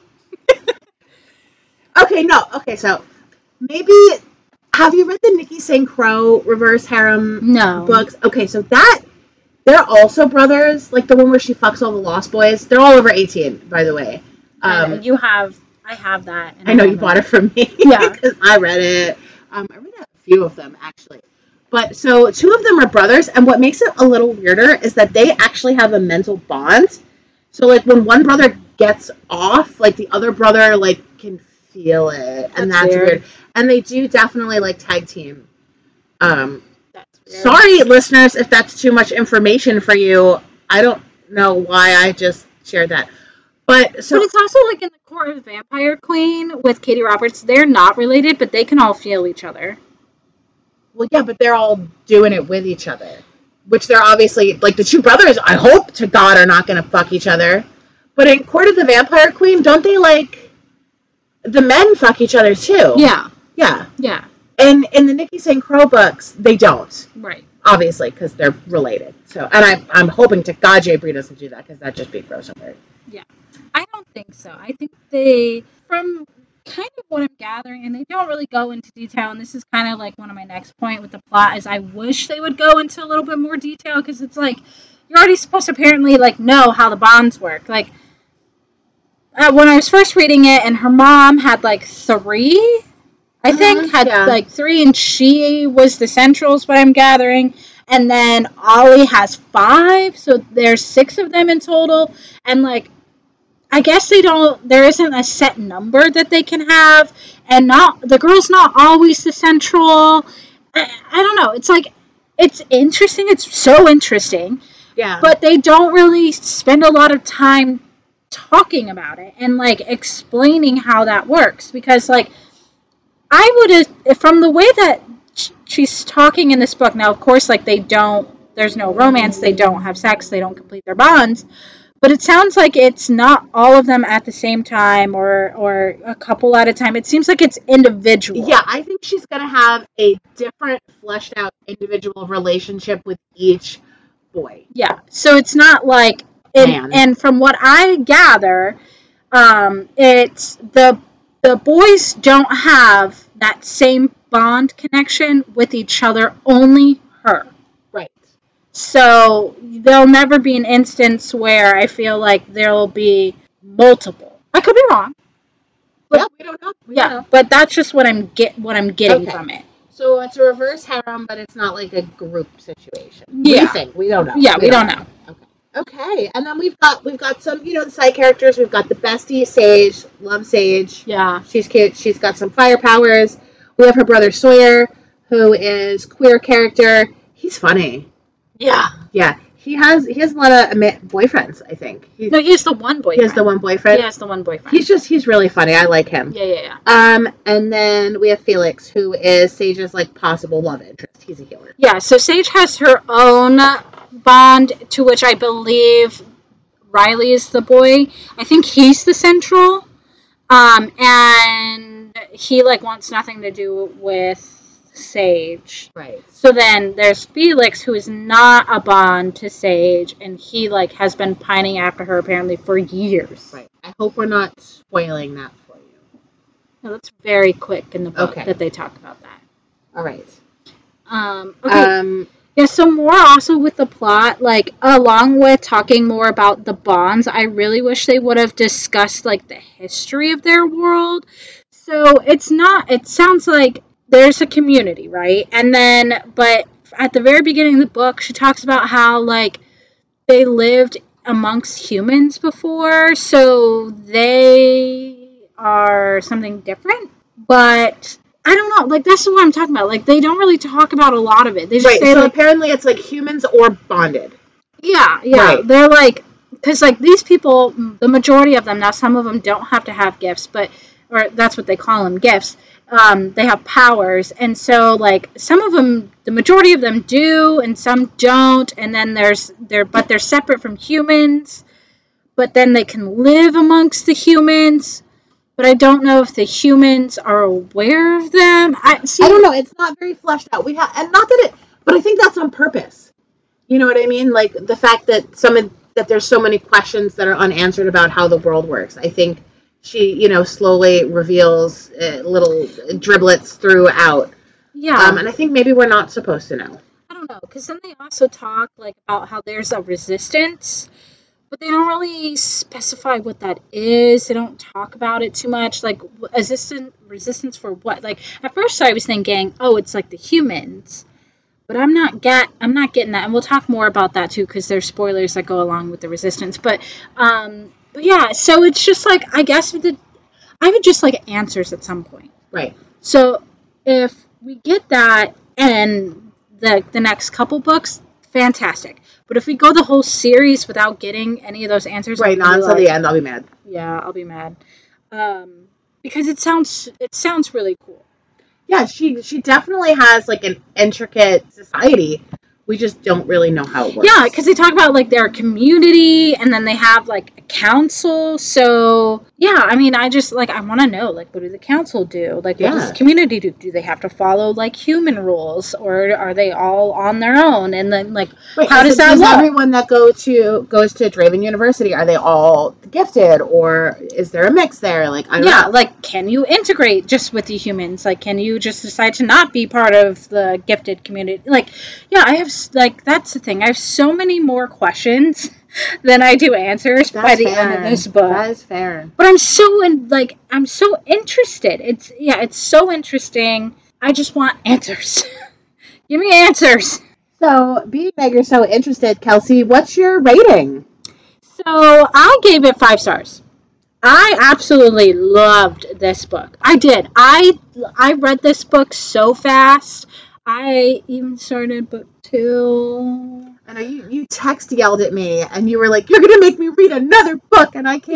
Okay, so maybe have you read the Nikki St. Croix reverse harem books? Okay, so they're also brothers, like the one where she fucks all the Lost Boys. They're all over 18, by the way. I have that. I know you bought it from me. Yeah. Because I read it. I read a few of them, actually. But, so, two of them are brothers, and what makes it a little weirder is that they actually have a mental bond. So, like, when one brother gets off, like, the other brother, like, can feel it. And that's weird. And they do definitely, like, tag team. Sorry, listeners, if that's too much information for you. I don't know why I just shared that. But it's also, like, in the Court of the Vampire Queen with Katie Roberts, they're not related, but they can all feel each other. Well, yeah, but they're all doing it with each other. which they're obviously, like, the two brothers, I hope to God, are not going to fuck each other. But in Court of the Vampire Queen, don't they, like, the men fuck each other, too? Yeah. Yeah. Yeah. And in the Nikki St. Crow books, they don't. Right. Obviously, because they're related. So, and I'm hoping to God Jay Bree doesn't do that, because that'd just be gross and weird. Yeah. I don't think so. I think they, from kind of what I'm gathering, and they don't really go into detail, and this is kind of like one of my next point with the plot, is I wish they would go into a little bit more detail, because it's like, you're already supposed to apparently, like, know how the bonds work. Like, when I was first reading it, and her mom had, like, 3, I think, had, like, 3, and she was the central, is what I'm gathering, and then Ollie has 5, so there's 6 of them in total, and, like, I guess there isn't a set number that they can have, and the girl's not always the central. I don't know. It's like, it's interesting. It's so interesting. Yeah. But they don't really spend a lot of time talking about it and, like, explaining how that works. Because, like, I would have, from the way that she's talking in this book, now, of course, like, there's no romance, they don't have sex, they don't complete their bonds. But it sounds like it's not all of them at the same time or a couple at a time. It seems like it's individual. Yeah, I think she's going to have a different, fleshed out individual relationship with each boy. Yeah, so it's not like... And from what I gather, it's the boys don't have that same bond connection with each other, only her. Right. So there'll never be an instance where I feel like there'll be multiple. I could be wrong. But, yeah, we don't know. We don't know. But that's just what I'm getting from it. So it's a reverse harem, but it's not like a group situation. Yeah. We think. We don't know. Yeah, we don't know. Okay. And then we've got some, the side characters. We've got the bestie, Sage. Love Sage. Yeah. She's cute. She's got some fire powers. We have her brother Sawyer, who is queer character. He's funny. Yeah. Yeah. He has a lot of boyfriends, I think. He has the one boyfriend. He has the one boyfriend? He has the one boyfriend. He's really funny. I like him. Yeah. And then we have Felix, who is Sage's, like, possible love interest. He's a healer. Yeah, so Sage has her own bond, to which I believe Riley is the boy. I think he's the central. And he, like, wants nothing to do with Sage. Right. So then there's Felix, who is not a bond to Sage, and he, like, has been pining after her apparently for years. Right. I hope we're not spoiling that for you. No, that's very quick in the book that they talk about that. All right. Okay. Yeah, so more also with the plot, like, along with talking more about the bonds, I really wish they would have discussed, like, the history of their world. So it sounds like there's a community, right? And then, but at the very beginning of the book, she talks about how, like, they lived amongst humans before, so they are something different. But I don't know, like, that's what I'm talking about. Like, they don't really talk about a lot of it. They just say, so like, apparently it's, like, humans or bonded. Yeah. Right. They're, like, because, like, these people, the majority of them, now some of them don't have to have gifts, or that's what they call them, gifts. They have powers, and so, like, some of them, the majority of them do, and some don't, and then they're separate from humans, but then they can live amongst the humans, but I don't know if the humans are aware of them. I don't know, it's not very fleshed out. But I think that's on purpose. You know what I mean? Like, the fact that that there's so many questions that are unanswered about how the world works. I think she, slowly reveals little driblets throughout. Yeah. And I think maybe we're not supposed to know. I don't know, because then they also talk, like, about how there's a resistance, but they don't really specify what that is. They don't talk about it too much. Like, resistance for what? Like, at first I was thinking, oh, it's like the humans. But I'm not getting that. And we'll talk more about that, too, because there's spoilers that go along with the resistance. But yeah, so it's just like, I guess I would just like answers at some point. Right. So if we get that and the next couple books, fantastic. But if we go the whole series without getting any of those answers, right, not until the end, I'll be mad. Yeah, I'll be mad. Because it sounds really cool. Yeah, she definitely has, like, an intricate society We just don't really know how it works. Yeah, because they talk about like their community, and then they have like a council. So yeah, I mean, I just like I want to know like what do the council do? Like what does the community do? Do they have to follow like human rules, or are they all on their own? And then like how does that work? Everyone that goes to Draven University, are they all gifted, or is there a mix there? Like I don't know. Like can you integrate just with the humans? Like can you just decide to not be part of the gifted community? Like I have like that's the thing. I have so many more questions than I do answers by the end of this book. That is fair. But I'm so I'm so interested. It's so interesting. I just want answers. Give me answers. So, being that you're so interested, Kelsey, what's your rating? So, I gave it 5 stars. I absolutely loved this book. I did. I read this book so fast. I even started book 2. I know you yelled at me, and you were like, "You're gonna make me read another book, and I can't."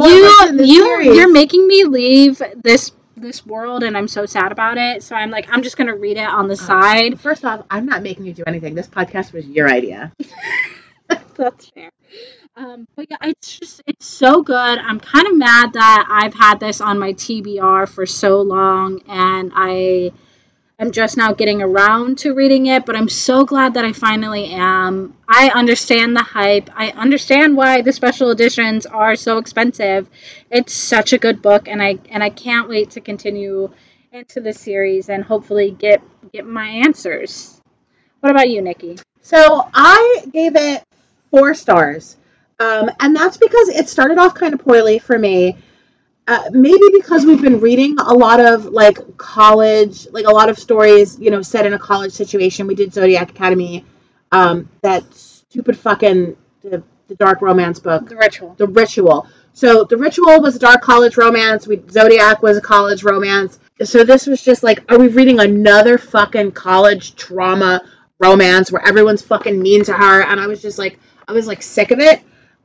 You're making me leave this world, and I'm so sad about it. So I'm like, I'm just gonna read it on the side. First off, I'm not making you do anything. This podcast was your idea. That's fair. But yeah, it's so good. I'm kind of mad that I've had this on my TBR for so long, and I'm just now getting around to reading it, but I'm so glad that I finally am. I understand the hype. I understand why the special editions are so expensive. It's such a good book, and I can't wait to continue into the series and hopefully get my answers. What about you, Nikki? So I gave it 4 stars, and that's because it started off kind of poorly for me. Maybe because we've been reading a lot of like college, like a lot of stories, set in a college situation. We did Zodiac Academy, that stupid fucking the dark romance book, The Ritual. The Ritual. So The Ritual was a dark college romance. Zodiac was a college romance. So this was just like, are we reading another fucking college trauma romance where everyone's fucking mean to her? And I was sick of it.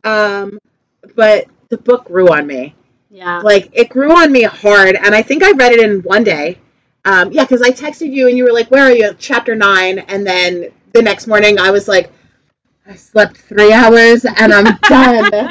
But the book grew on me. Yeah. Like, it grew on me hard, and I think I read it in one day. Because I texted you, and you were like, where are you? Chapter 9, and then the next morning, I was like, I slept 3 hours, and I'm done.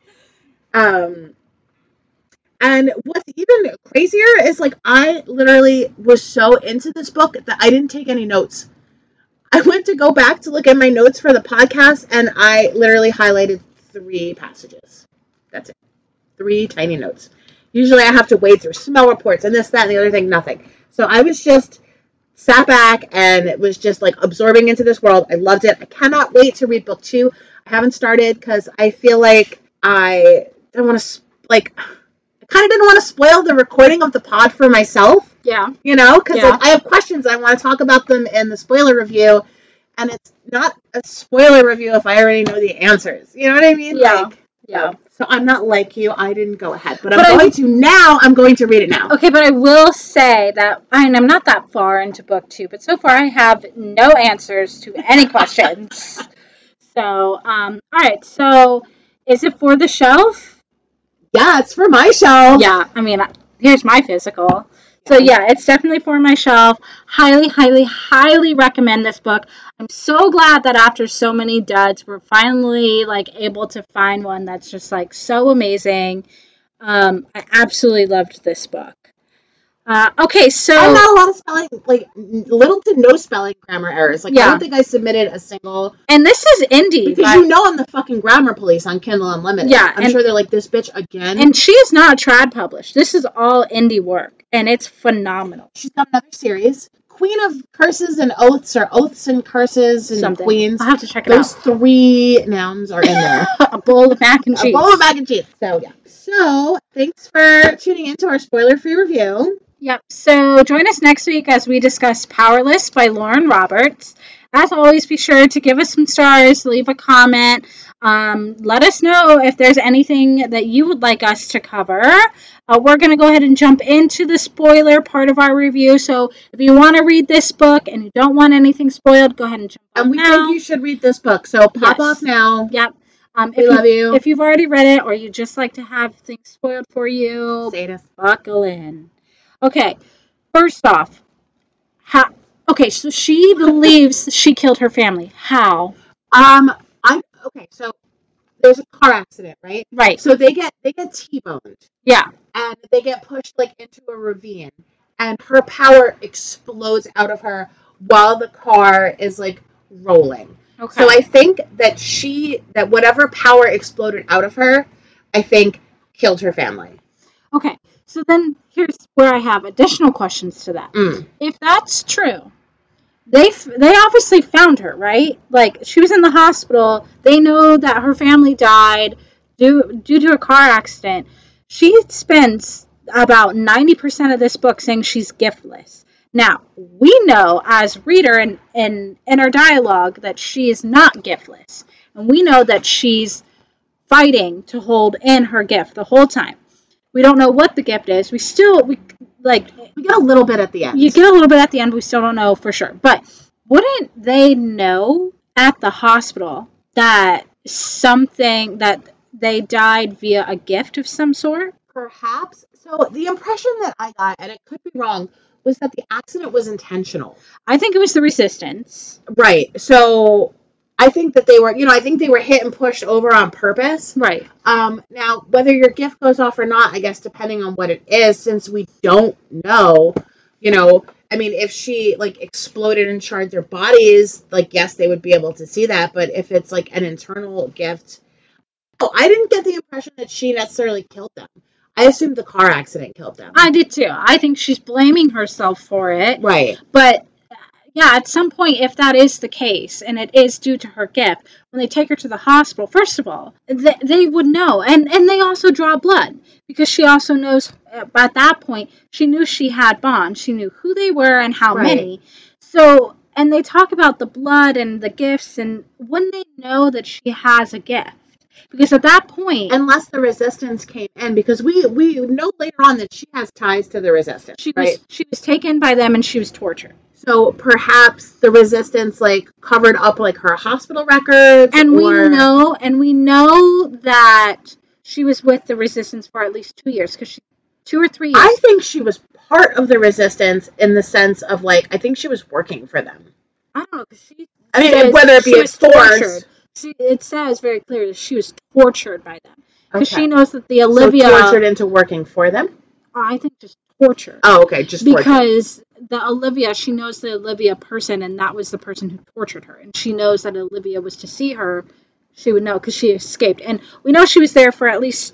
And what's even crazier is, like, I literally was so into this book that I didn't take any notes. I went to go back to look at my notes for the podcast, and I literally highlighted 3 passages. That's it. 3 tiny notes. Usually I have to wade through smell reports and this, that, and the other thing, nothing. So I was just sat back and it was just like absorbing into this world. I loved it. I cannot wait to read book 2. I haven't started because I feel like I don't want to, I kind of didn't want to spoil the recording of the pod for myself. Yeah. Because I have questions. I want to talk about them in the spoiler review. And it's not a spoiler review if I already know the answers. You know what I mean? Yeah. Yeah. So I'm not like you. I didn't go ahead. But I'm going to read it now. Okay, but I will say that I'm not that far into book 2, but so far I have no answers to any questions. So, all right. So, is it for the shelf? Yeah, it's for my shelf. Yeah, I mean, here's my physical. So yeah, it's definitely for my shelf. Highly, highly, highly recommend this book. I'm so glad that after so many duds, we're finally able to find one that's just so amazing. I absolutely loved this book. Okay, so I got a lot of spelling, little to no spelling grammar errors. I don't think I submitted a single. And this is indie. Because I'm the fucking grammar police on Kindle Unlimited. Yeah. I'm sure they're like, this bitch again. And she is not trad published. This is all indie work. And it's phenomenal. She's got another series. Queen of Curses and Oaths, or Oaths and Curses and Something. Queens. I'll have to check it out. Those 3 nouns are in there. A bowl of mac and cheese. A bowl of mac and cheese. So, yeah. So, thanks for tuning into our spoiler-free review. Yep. So join us next week as we discuss Powerless by Lauren Roberts. As always, be sure to give us some stars, leave a comment. Let us know if there's anything that you would like us to cover. We're going to go ahead and jump into the spoiler part of our review. So if you want to read this book and you don't want anything spoiled, go ahead and jump off now. And we think you should read this book. So pop off now. Yep. We love you. If you've already read it or you just like to have things spoiled for you, Sadist. buckle in. Okay, first off, Okay, so she believes she killed her family. How? Okay, so there's a car accident, right? Right. So they get T-boned. Yeah. And they get pushed like into a ravine, and her power explodes out of her while the car is like rolling. Okay. So I think that whatever power exploded out of her, I think killed her family. Okay. So then here's where I have additional questions to that. If that's true, they obviously found her, right? Like, she was in the hospital. They know that her family died due to a car accident. She spends about 90% of this book saying she's giftless. Now, we know as reader in our dialogue that she is not giftless. And we know that she's fighting to hold in her gift the whole time. We don't know what the gift is. We get a little bit at the end. You get a little bit at the end. We still don't know for sure. But wouldn't they know at the hospital that they died via a gift of some sort? Perhaps. So the impression that I got, and it could be wrong, was that the accident was intentional. I think it was the resistance. Right. So I think that they were hit and pushed over on purpose. Right. Now, whether your gift goes off or not, I guess depending on what it is, since we don't know, I mean, if she like exploded and charred their bodies, like, yes, they would be able to see that. But if it's like an internal gift, I didn't get the impression that she necessarily killed them. I assumed the car accident killed them. I did too. I think she's blaming herself for it. Right. But yeah, at some point, if that is the case, and it is due to her gift, when they take her to the hospital, first of all, they would know. And they also draw blood, because she also knows, at that point, she knew she had bonds. She knew who they were and how many. So, and they talk about the blood and the gifts, and wouldn't they know that she has a gift? Because at that point, unless the resistance came in, because we know later on that she has ties to the resistance. She was taken by them and she was tortured. So perhaps the resistance like covered up like her hospital records. And we know that she was with the resistance for at least 2 years, because 2 or 3 years. I think she was part of the resistance in the sense of like, I think she was working for them. I don't know, because whether it be a force. It says very clearly that she was tortured by them. Because she knows that the Olivia... So tortured into working for them? I think just tortured. Oh, okay, just tortured. Because the Olivia, she knows the Olivia person, and that was the person who tortured her. And she knows that Olivia was to see her. She would know, because she escaped. And we know she was there for at least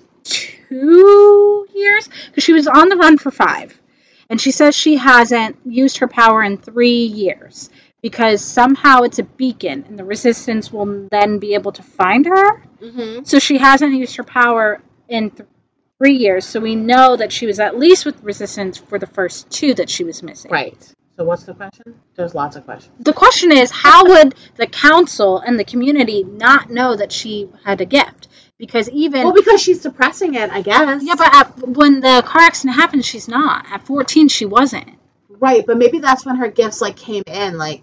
2 years, because she was on the run for 5. And she says she hasn't used her power in 3 years. Because somehow it's a beacon, and the resistance will then be able to find her. Mm-hmm. So she hasn't used her power in 3 years. So we know that she was at least with resistance for the first 2 that she was missing. Right. So what's the question? There's lots of questions. The question is, how would the council and the community not know that she had a gift? Because because she's suppressing it, I guess. Yeah, but when the car accident happened, she's not. At 14, she wasn't. Right, but maybe that's when her gifts like came in, like,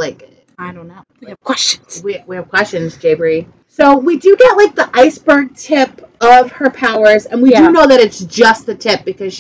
I don't know. We have questions. We have questions, Jabri. So we do get like the iceberg tip of her powers, and we do know that it's just the tip because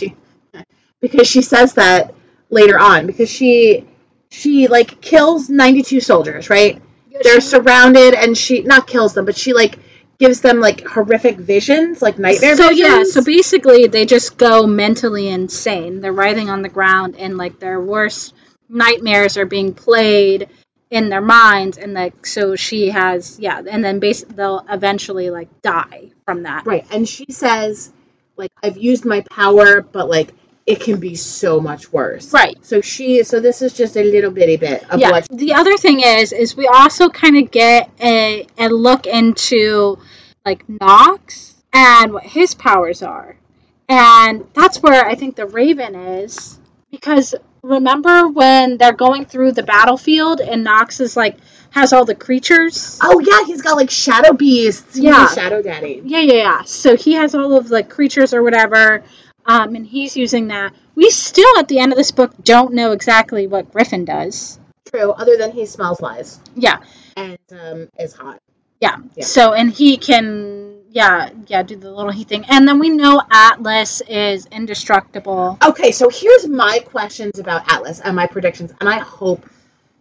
she says that later on, because she like kills 92 soldiers, right? They're surrounded, and she not kills them, but she like gives them like horrific visions, like nightmare visions. So basically they just go mentally insane. They're writhing on the ground, and like their worst nightmares are being played in their minds, and like so she has and then basically they'll eventually like die from that. Right. And she says, like, I've used my power, but like it can be so much worse. Right. So this is just a little bitty bit of what... The other thing is we also kind of get a look into, like, Knox and what his powers are. And that's where I think the Raven is. Because remember when they're going through the battlefield and Knox is, like, has all the creatures? Oh, yeah, he's got, like, shadow beasts. Yeah. He's Shadow Daddy. Yeah. So he has all of the creatures or whatever... and he's using that. We still, at the end of this book, don't know exactly what Griffin does. True, other than he smells lies. Yeah. And is hot. Yeah. So, and he can, do the little he thing. And then we know Atlas is indestructible. Okay, so here's my questions about Atlas and my predictions, and I hope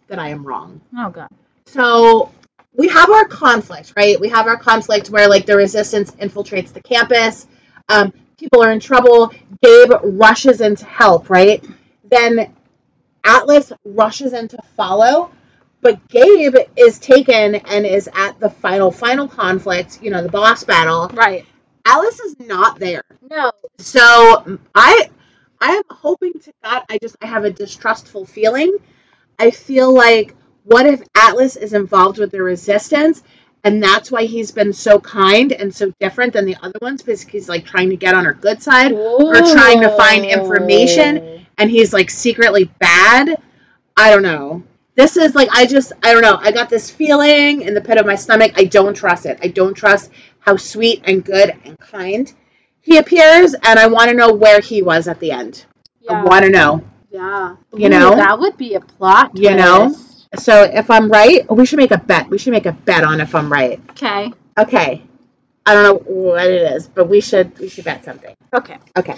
that I am wrong. Oh, God. So we have our conflict, right? We have our conflict where, like, the resistance infiltrates the campus. People are in trouble. Gabe rushes in to help, right? Then Atlas rushes in to follow. But Gabe is taken and is at the final conflict, the boss battle. Right. Atlas is not there. No. So I am hoping to God, I have a distrustful feeling. I feel like, what if Atlas is involved with the resistance, and that's why he's been so kind and so different than the other ones, because he's like trying to get on her good side or trying to find information, and he's like secretly bad. I don't know. This is like, I don't know. I got this feeling in the pit of my stomach. I don't trust it. I don't trust how sweet and good and kind he appears, and I want to know where he was at the end. Yeah. I want to know. Yeah. That would be a plot twist. So if I'm right, we should make a bet. We should make a bet on if I'm right. Okay. Okay. I don't know what it is, but we should bet something. Okay. Okay.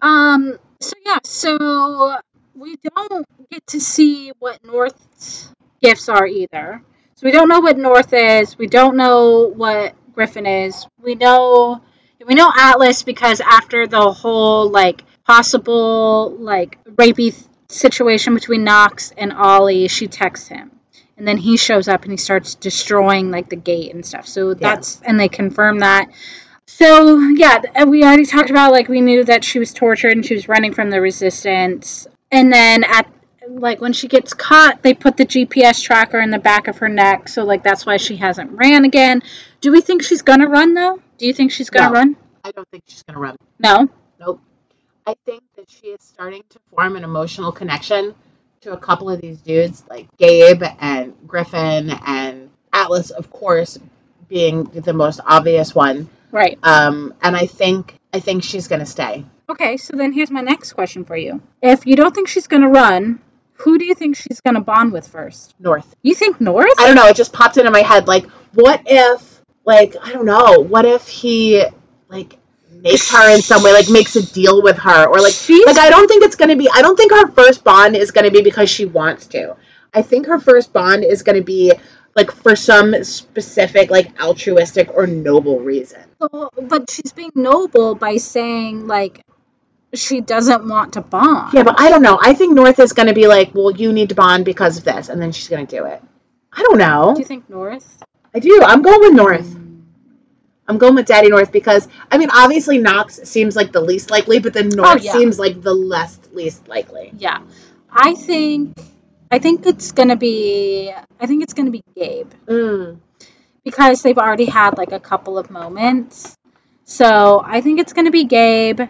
So we don't get to see what North's gifts are either. So we don't know what North is. We don't know what Griffin is. We know Atlas because after the whole like possible like rapey situation between Nox and Ollie, she texts him. And then he shows up and he starts destroying like the gate and stuff. So that's and they confirm that. So yeah, we already talked about like we knew that she was tortured and she was running from the resistance. And then when she gets caught, they put the GPS tracker in the back of her neck. So like that's why she hasn't ran again. Do we think she's gonna run though? Do you think she's gonna run? I don't think she's gonna run. No? Nope. I think that she is starting to form an emotional connection to a couple of these dudes, like Gabe and Griffin and Atlas, of course, being the most obvious one. Right. And I think she's gonna stay. Okay, so then here's my next question for you. If you don't think she's gonna run, who do you think she's gonna bond with first? North. You think North? I don't know. It just popped into my head. Like, what if, like, I don't know. What if he, like, makes her in some way, like, makes a deal with her, or like, I don't think it's gonna be. I don't think her first bond is gonna be because she wants to. I think her first bond is gonna be like for some specific, like, altruistic or noble reason. But she's being noble by saying like she doesn't want to bond. Yeah, but I don't know. I think North is going to be like, well, you need to bond because of this, and then she's going to do it. I don't know. Do you think North? I do. I'm going with North. I'm going with Daddy North because, I mean, obviously Nox seems like the least likely, but then North seems like the least likely. Yeah. I think it's going to be Gabe. Because they've already had like a couple of moments. So I think it's going to be Gabe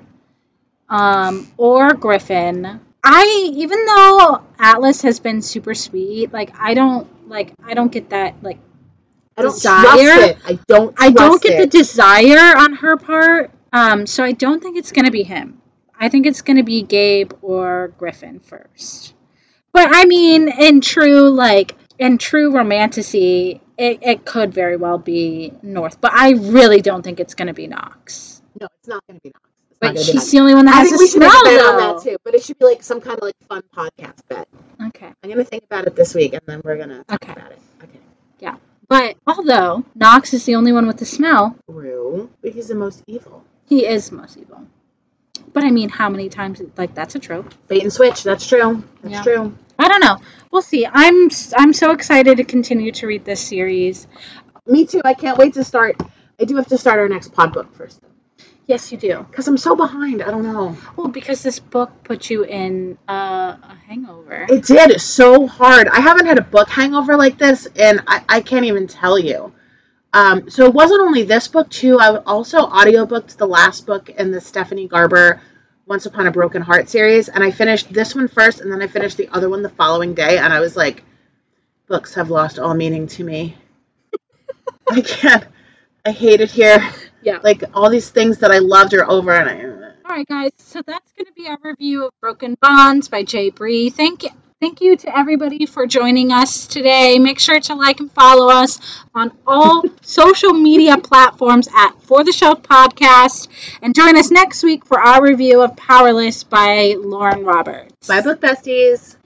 or Griffin. Even though Atlas has been super sweet, like I don't get that like desire. I don't get the desire on her part. So I don't think it's going to be him. I think it's going to be Gabe or Griffin first. But I mean, in true romantasy, it could very well be North. But I really don't think it's going to be Nox. No, it's not going to be Nox. But she's the only one that has a smell, though. I think we should make a bet on that, too. But it should be like some kind of like fun podcast bet. Okay. I'm going to think about it this week, and then we're going to talk about it. Okay. Yeah. But although Nox is the only one with the smell. True. But he's the most evil. He is most evil. But I mean, how many times? Like, that's a trope. Bait and switch. That's true. That's true. I don't know. We'll see. I'm so excited to continue to read this series. Me too. I can't wait to start. I do have to start our next pod book first. Yes, you do. Because I'm so behind. I don't know. Well, because this book put you in a hangover. It did. It's so hard. I haven't had a book hangover like this, and I can't even tell you. So it wasn't only this book, too. I also audiobooked the last book in the Stephanie Garber Once Upon a Broken Heart series, and I finished this one first, and then I finished the other one the following day, and I was like, books have lost all meaning to me. I can't. I hate it here. Yeah. Like, all these things that I loved are over, and All right, guys. So that's going to be our review of Broken Bonds by Jay Bree. Thank you to everybody for joining us today. Make sure to like and follow us on all social media platforms at For the Shelf Podcast. And join us next week for our review of Powerless by Lauren Roberts. Bye, book besties.